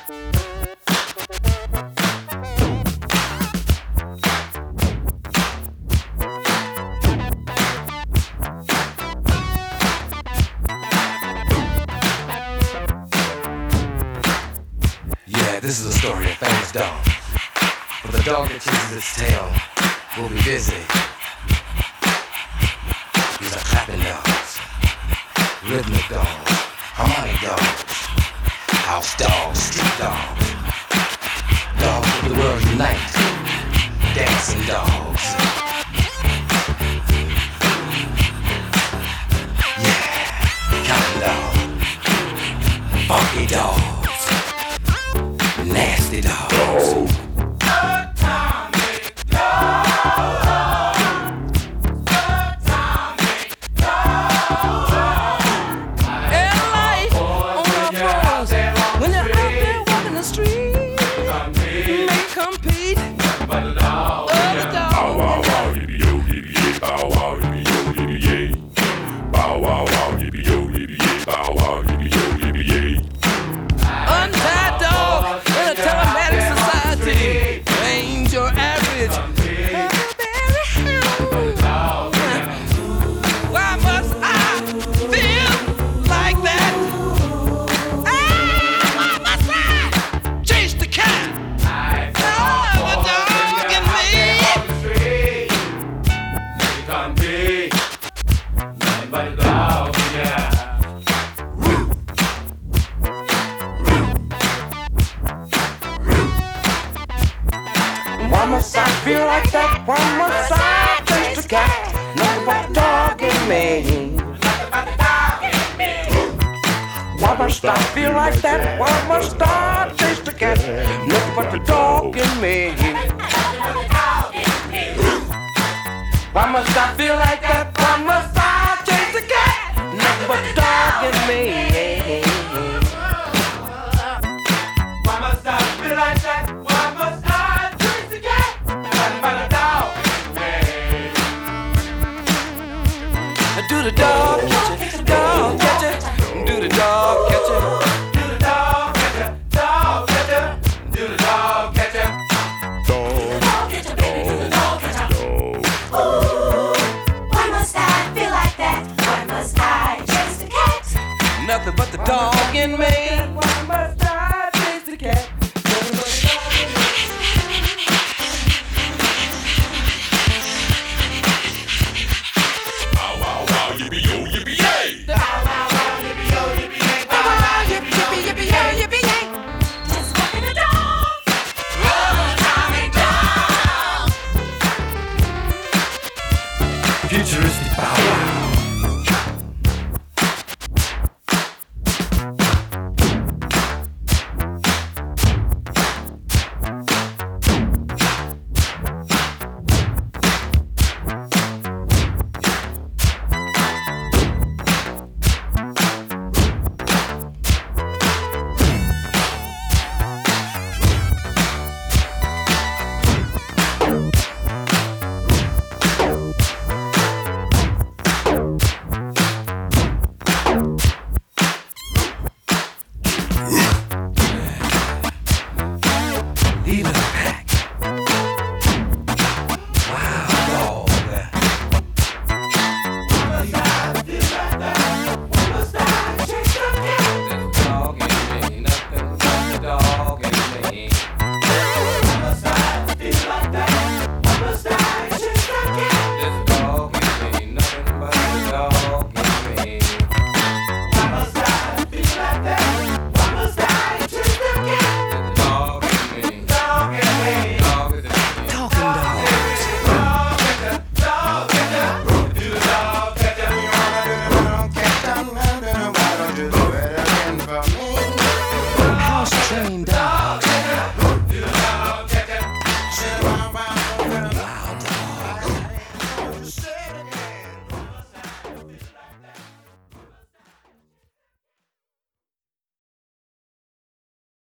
This is a story of famous dog. For the dog that chases its tail will be busy. These are clapping dogs, rhythmic dogs, harmonic dogs, house dogs, street dogs, dogs of the world unite, dancing dogs. Yeah, counting dog, funky dog. Nasty dogs. Atomic dog. Atomic dog. And life on our floors. When you're out there walking the street, you may compete. But the dog. Bow wow wow, yippee yo, yippee yay. Bow wow, yippee yo, yippee yay. Bow wow wow, yippee yo, yippee yay. Bow wow, yippee yo, yippee yay. Untied dog. Telematic society ain't your average. Why must I feel like that? Why must I chase the cat? The dog in me. Can't be nothing but a dog, yeah. Why must I feel like that? Why must I chase the cat? Nothing but the dog in me. Why must I feel like that? Why must I chase the cat? Nothing but the dog in me. Why must I feel like that? Why must I chase the cat? Nothing but the dog in me.